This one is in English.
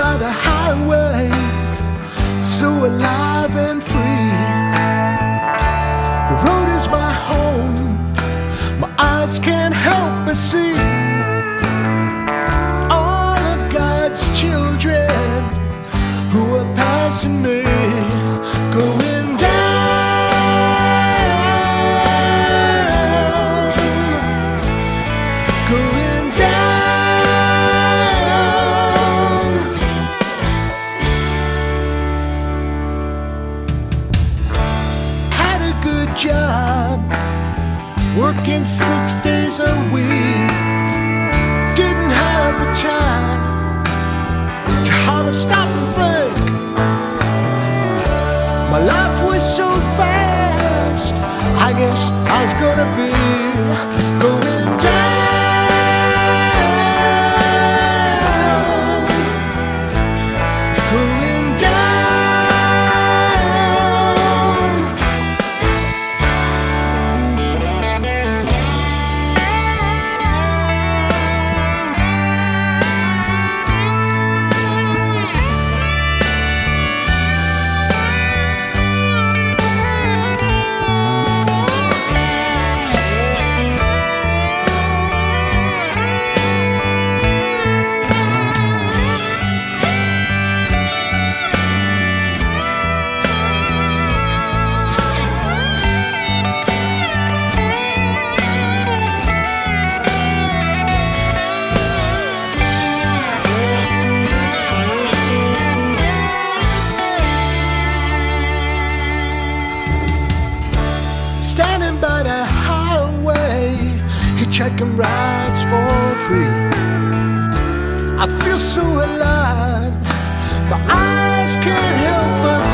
by the highway, so alive and free. The road is my home, my eyes can't help but see all of God's children who are passing me, going down, going down. Had a good job, working 6 days a week. Didn't have the time to how to stop and think. My life was so fast, I guess I was gonna be going down, going down. Standing by the highway, hitchhiking rides for free. I feel so alive, my eyes can't help but